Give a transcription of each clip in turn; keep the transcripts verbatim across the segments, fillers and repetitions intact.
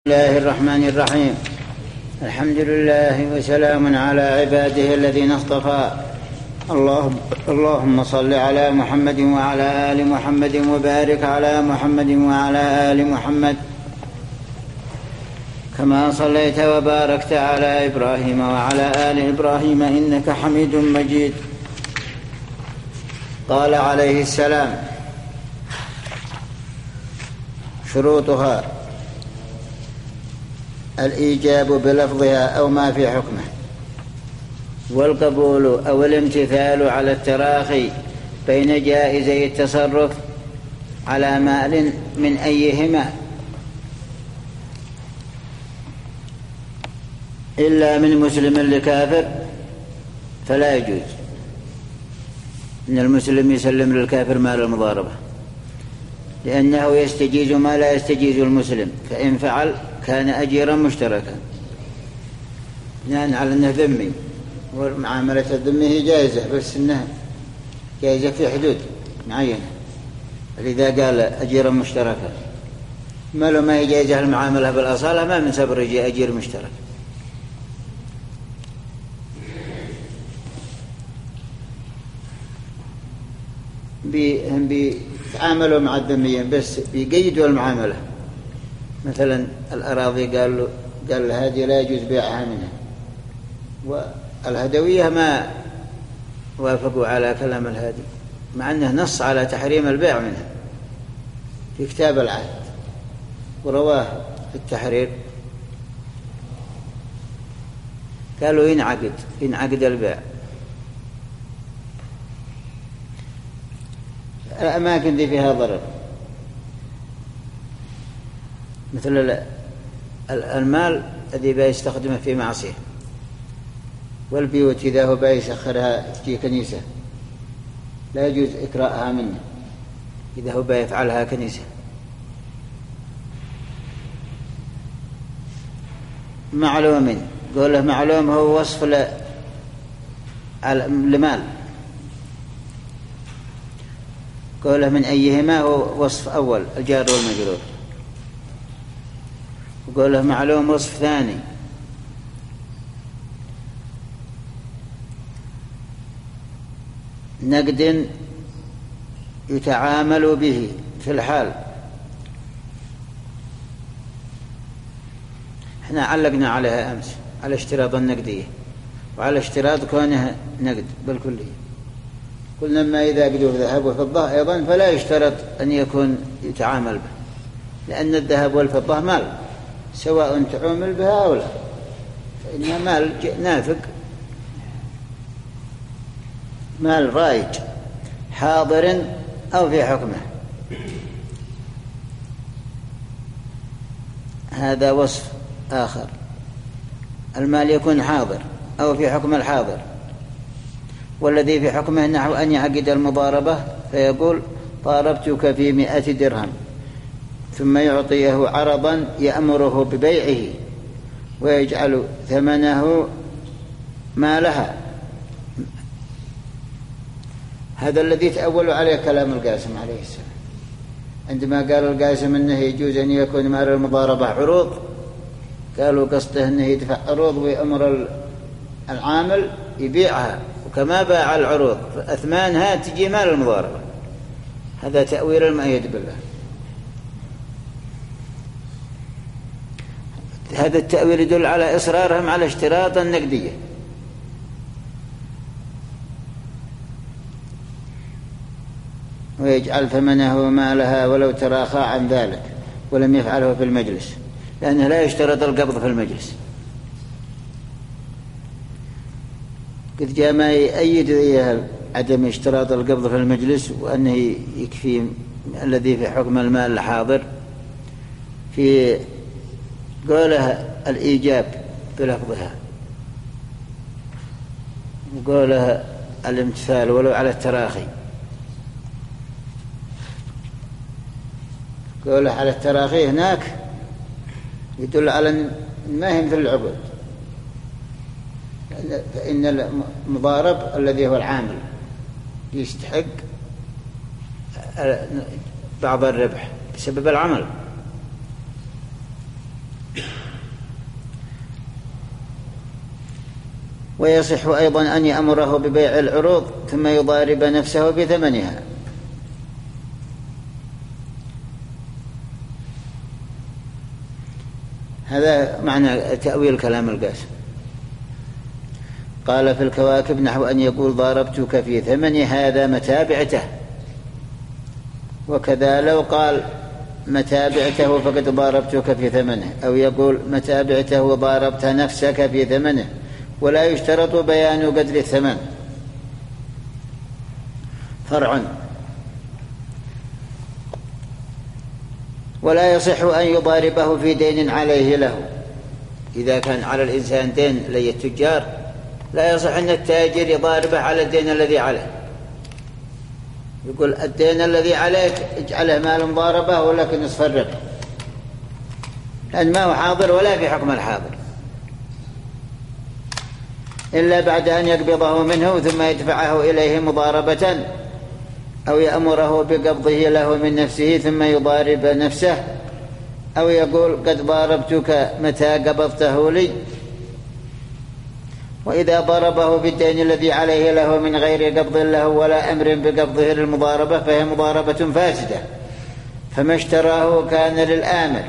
بسم الله الرحمن الرحيم. الحمد لله وسلام على عباده الذين اصطفى. اللهم اللهم صل على محمد وعلى آل محمد وبارك على محمد وعلى آل محمد كما صليت وباركت على إبراهيم وعلى آل إبراهيم إنك حميد مجيد. قال عليه السلام: شروطها الإيجاب بلفظها أو ما في حكمه، والقبول أو الامتثال على التراخي بين جائزي التصرف على مال من أيهما، إلا من مسلم لكافر فلا يجوز. إن المسلم يسلم للكافر مال المضاربة، لأنه يستجيز ما لا يستجيز المسلم، فإن فعل كان أجيرا مشتركا، لأن على أنه ذمي، والمعاملة الذمي هي جائزة، بس أنها جائزة في حدود معينة. فإذا قال أجيرا مشتركا، ما لو ما هي جائزة المعاملة بالأصالة، ما من سبر يجي أجير مشترك. هم بيتعاملوا مع الذميين، بس بيقيدوا المعاملة. مثلا الأراضي قال له قال له هذه لا يجوز بيعها منها، والهدوية ما وافقوا على كلام الهادي، مع أنه نص على تحريم البيع منها في كتاب العهد، ورواه في التحرير. قالوا ينعقد ينعقد البيع. الأماكن دي فيها ضرر، مثل المال الذي بيستخدمه في معصية، والبيوت إذا هو بيسخرها تجي كنيسة لا يجوز إكراءها منه إذا هو بيفعلها كنيسة. معلوم، قوله معلوم هو وصف لمال، قوله من أيهما هو وصف أول الجار والمجرور، وقوله معلوم وصف ثاني. نقد يتعامل به في الحال. احنا علقنا عليها أمس على اشتراط النقدية وعلى اشتراط كونه نقد بالكلية. قلنا ما إذا قدوا ذهب وفضة أيضا فلا يشترط أن يكون يتعامل به، لأن الذهب والفضة مال سواء تعامل بها أو لا، فإنها مال نافق، مال رائج حاضر أو في حكمه. هذا وصف آخر، المال يكون حاضر أو في حكم الحاضر. والذي في حكمه نحو أن يعقد المضاربة فيقول ضاربتك في مئة درهم، ثم يعطيه عرضا يأمره ببيعه ويجعل ثمنه مالها. هذا الذي تأولوا عليه كلام القاسم عليه السلام، عندما قال القاسم أنه يجوز أن يكون مال المضاربة عروض، قالوا قصده أنه يدفع عروض ويأمر العامل يبيعها، وكما باع العروض فأثمانها تجي مال المضاربة. هذا تأويل المؤيد بالله. هذا التأويل يدل على إصرارهم على اشتراط النقدية. ويجعل ثمنه مالها ولو تراخى عن ذلك ولم يفعله في المجلس، لأنه لا يشترط القبض في المجلس. قد جاء ما يؤيد عدم اشتراط القبض في المجلس، وأنه يكفي الذي في حكم المال الحاضر في قوله الإيجاب بلفظها، وقوله الامتثال ولو على التراخي. قوله على التراخي هناك يدل على ما هي مثل العقود، فإن المضارب الذي هو العامل يستحق بعض الربح بسبب العمل، ويصح أيضا أن يأمره ببيع العروض ثم يضارب نفسه بثمنها. هذا معنى تأويل كلام القاسم. قال في الكواكب نحو أن يقول ضاربتك في ثمن هذا متى بعته، وكذا لو قال متى بعته فقد ضاربتك في ثمنه، أو يقول متى بعته ضاربت نفسك في ثمنه، ولا يشترط بيان قدر الثمن. فرع. ولا يصح أن يضاربه في دين عليه له. إذا كان على الإنسان دين لي التجار لا يصح أن التاجر يضاربه على الدين الذي عليه، يقول الدين الذي عليك اجعله مال مضاربة ولكن نصف الربح، لأن ما هو حاضر ولا في حكم الحاضر، إلا بعد أن يقبضه منه ثم يدفعه إليه مضاربة، أو يأمره بقبضه له من نفسه ثم يضارب نفسه، أو يقول قد ضاربتك متى قبضته لي. وإذا ضربه بالدين الذي عليه له من غير قبض له ولا أمر بقبضه للمضاربة فهي مضاربة فاسدة، فما اشتراه كان للآمر.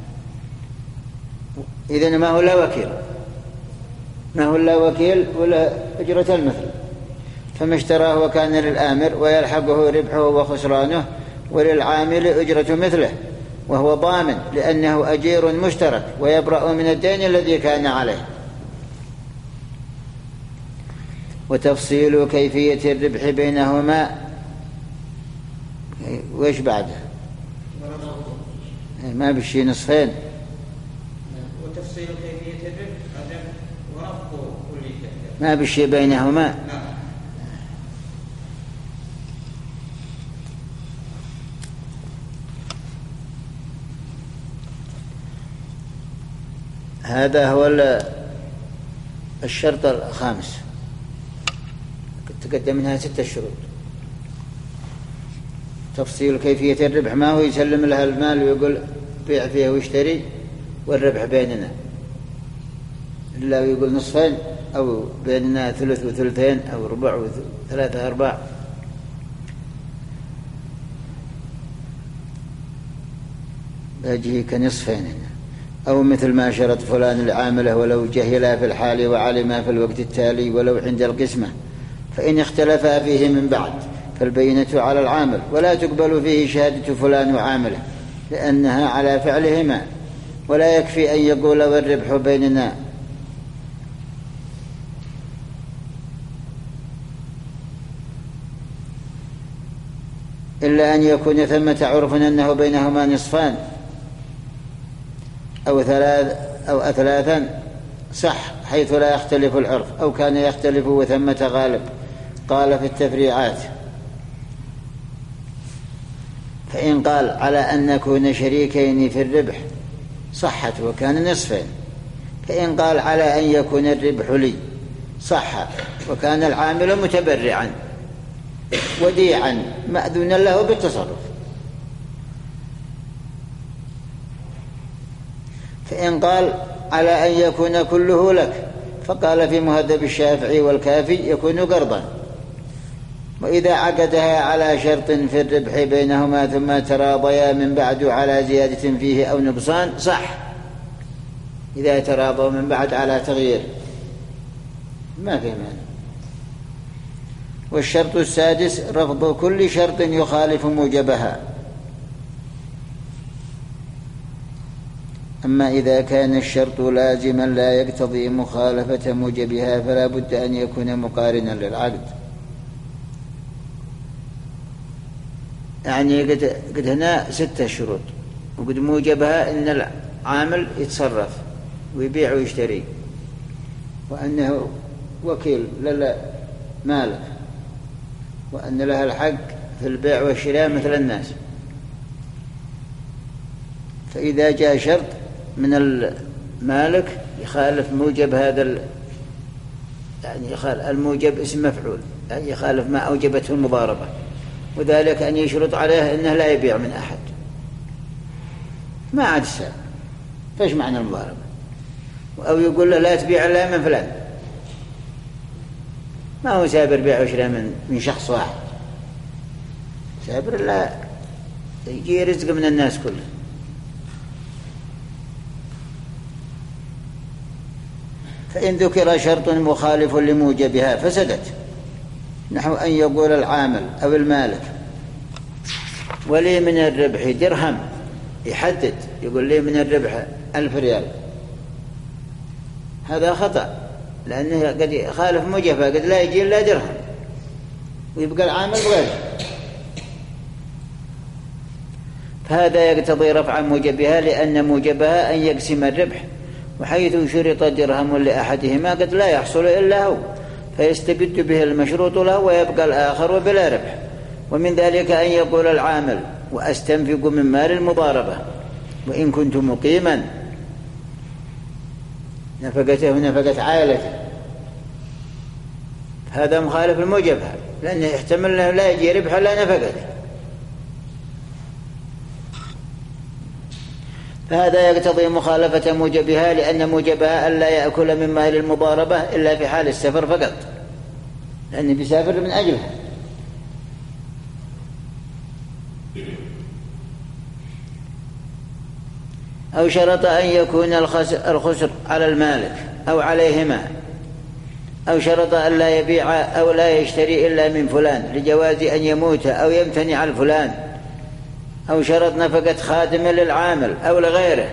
إذن ما هو لا وكيل، ما هو لا وكيل ولا أجرة المثل، فما اشتراه وكان للآمر ويلحقه ربحه وخسرانه، وللعامل أجرة مثله، وهو ضامن لأنه أجير مشترك ويبرأ من الدين الذي كان عليه. وتفصيل كيفية الربح بينهما. وإيش بعده؟ ما بشي نصفين. وتفصيل كيفية الربح ورفض كل ما بشي بينهما. هذا هو الشرط الخامس، تقدم منها ستة شروط. تفصيل كيفية الربح، ما هو يسلم لها المال ويقول بيع فيه واشتري والربح بيننا، إلا ويقول نصفين أو بيننا ثلث وثلثين أو ربع وثلاثة أرباع. باجيه كنصفين، أو مثل ما شرط فلان العامله ولو جهلا في الحال وعلما في الوقت التالي ولو عند القسمة، فإن اختلفا فيه من بعد فالبينة على العامل، ولا تقبل فيه شهادة فلان وعامله لأنها على فعلهما، ولا يكفي أن يقول والربح بيننا. إلا أن يكون ثمة عرف أنه بينهما نصفان أو ثلاث أو أثلاثا صح حيث لا يختلف العرف، أو كان يختلف وثمة غالب. قال في التفريعات: فإن قال على أن نكون شريكين في الربح صحت وكان نصفين، فإن قال على أن يكون الربح لي صح وكان العامل متبرعا وديعا مأذونا له بالتصرف. فإن قال على أن يكون كله لك، فقال في مهذب الشافعي والكافي يكون قرضا. وإذا عقدها على شرط في الربح بينهما ثم تراضيا من بعد على زيادة فيه أو نقصان صح، إذا تراضوا من بعد على تغيير ما في مانع. والشرط السادس رفض كل شرط يخالف موجبها. أما إذا كان الشرط لازما لا يقتضي مخالفة موجبها فلا بد أن يكون مقارنا للعقد. يعني قد, قد هنا ستة شروط، وقد موجبها إن العامل يتصرف ويبيع ويشتري، وأنه وكيل للمالك، وأن لها الحق في البيع والشراء مثل الناس. فإذا جاء شرط من المالك يخالف موجب هذا ال... يعني يخالف الموجب اسم مفعول، يعني يخالف ما أوجبته المضاربة، وذلك أن يشرط عليه أنه لا يبيع من أحد، ما عاد السابق، فإيش معنى المضاربة؟ أو يقول له لا تبيع إلا من فلان، ما هو سابر بيع وشراء من, من شخص واحد، سابر لا يجي رزق من الناس كله. فإن ذكر شرط مخالف لموجبها فسدت، نحو أن يقول العامل أو المالك ولي من الربح درهم، يحدد يقول لي من الربح ألف ريال، هذا خطأ لأنه قد يخالف موجبها، قد لا يجي إلا درهم ويبقى العامل بغيره، فهذا يقتضي رفع موجبها لأن موجبها أن يقسم الربح، وحيث شرط درهم لأحدهما قد لا يحصل إلا هو فيستبد به المشروط له ويبقى الآخر بلا ربح. ومن ذلك أن يقول العامل وأستنفق من مال المضاربة وإن كنت مقيما، نفقته ونفقة عائلته، هذا مخالف الموجبها لأنه يحتمل أنه لا يجي ربح لا نفقته، فهذا يقتضي مخالفة موجبها لأن موجبها ألا يأكل من مال المضاربة إلا في حال السفر فقط، لأنه بيسافر من أجلها. أو شرط أن يكون الخسر على المالك أو عليهما، أو شرط أن لا يبيع أو لا يشتري إلا من فلان لجواز أن يموت أو يمتنع الفلان، أو شرط نفقة خادم للعامل أو لغيره.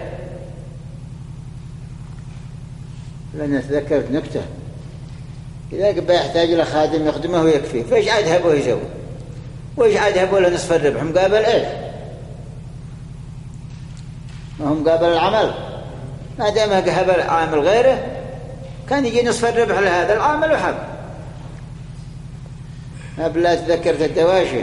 لأن تذكرت نكتة، إذا قبل يحتاج له خادم يخدمه ويكفيه، فإيش عاد هبه يسوي؟ وإيش عاد هبه له نصف الربح مقابل إيه؟ ما هم قابل العمل، ما دام هبل عامل غيره كان يجي نصف الربح لهذا العامل وحب. أبلا تذكرت الدواشي،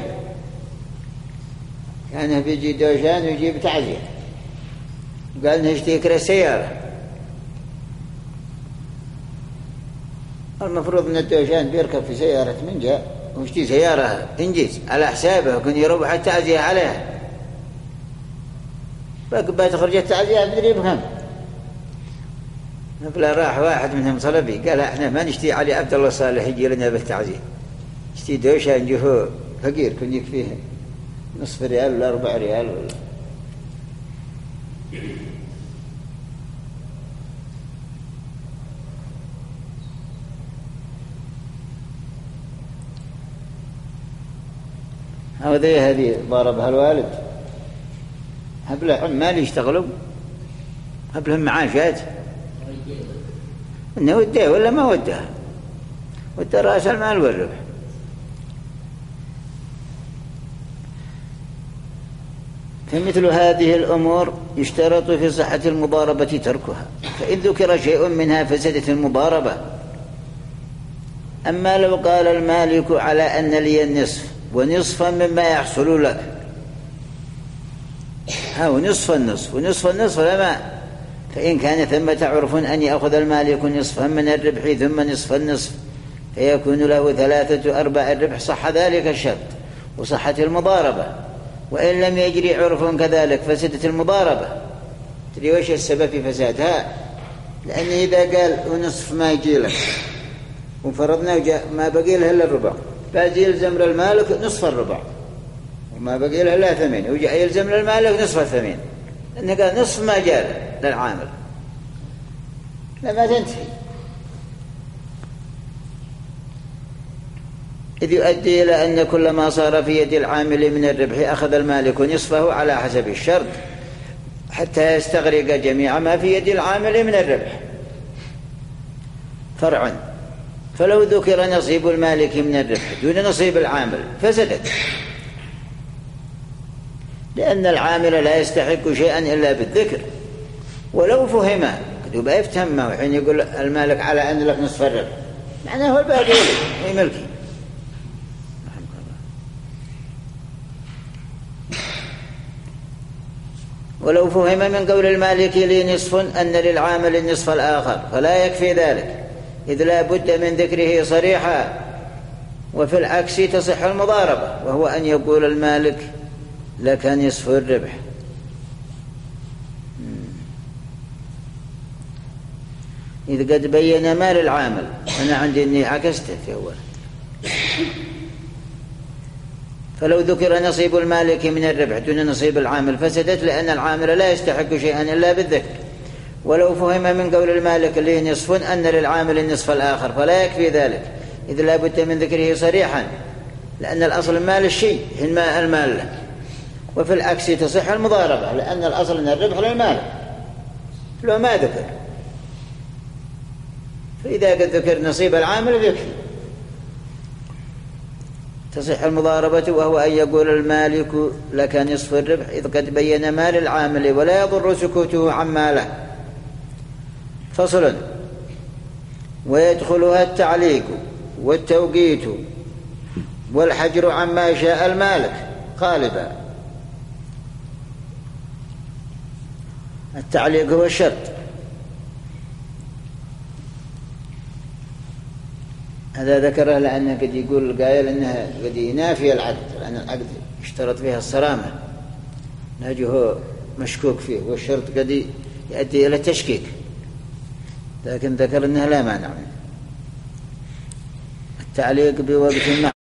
كان بيجي دوشان ويجيب تعزية، قال نشتري كرة سيارة، المفروض ان الدوشان بيركب في سيارة من جاء ويشتري سيارة انجز على حسابه وكن يروح التعزية عليها، فقبل تخرج التعزية بدري بهم. فلا راح واحد منهم صلبي قال احنا ما نشتري علي عبد الله صالح يجي لنا بالتعزية، نشتري دوشان جهو فقير كن يكفيه نصف ريال ولا ربع ريال ولا. هذه هذه ضاربها الوالد، هبله عمال يشتغلوا، هبلهم معاشات، انه وده ولا ما وده، وده راس المال والربح. فمثل هذه الأمور يشترط في صحة المضاربة تركها، فإن ذكر شيء منها فسدت المضاربة. أما لو قال المالك على أن لي النصف ونصفا مما يحصل لك، هاو نصف النصف ونصف النصف لما، فإن كان ثمة عرف أن يأخذ المالك نصفا من الربح ثم نصف النصف فيكون له ثلاثة أرباع الربح، صح ذلك الشرط وصحة المضاربة. وإن لم يجري عرف كذلك فسدت المضاربة. تدري وش السبب في فسادها؟ لأن إذا قال ونصف ما يجي لك وفرضنا ما بقي له إلا الربع، بعد يلزم للمالك نصف الربع وما بقي له إلا ثمين، وجاء يلزم للمالك نصف الثمين، لأنه قال نصف ما جاء للعامل لما تنتهي، إذ يؤدي إلى أن كل ما صار في يد العامل من الربح أخذ المالك نصفه على حسب الشرط حتى يستغرق جميع ما في يد العامل من الربح. فرع: فلو ذكر نصيب المالك من الربح دون نصيب العامل فسدت، لأن العامل لا يستحق شيئا إلا بالذكر. ولو فهم قد يفهم معه حين يقول المالك على أن لك نصف الربح، معناه هو الباقي لي ملكي. ولو فهم من قول المالك لي نصف أن للعامل النصف الآخر فلا يكفي ذلك، إذ لا بد من ذكره صريحا. وفي العكس تصح المضاربة، وهو أن يقول المالك لك نصف الربح، إذ قد بين مال العامل. أنا عندي أني عكسته في أول فلو ذكر نصيب المالك من الربح دون نصيب العامل فسدت، لأن العامل لا يستحق شيئا إلا بالذكر. ولو فهم من قول المالك له نصف أن للعامل النصف الآخر فلا يكفي ذلك، إذ لا بد من ذكره صريحا، لأن الأصل المال الشيء المال له. وفي العكس تصح المضاربة، لأن الأصل أن الربح للمال لو ما ذكر، فإذا قد ذكر نصيب العامل يكفي. تصح المضاربة، وهو أن يقول المالك لك نصف الربح إذ قد بين مال العامل ولا يضر سكوته عن ماله. فصل. ويدخلها التعليق والتوقيت والحجر عما شاء المالك غالبا. التعليق هو الشرط، هذا ذكره لأنه قد يقول القائل أنها قد ينافي العقد، لأن العقد يشترط فيها الصرامة، نجه مشكوك فيه، والشرط قد يؤدي إلى التشكيك، لكن ذكر أنها لا مانع منه. التعليق بوقت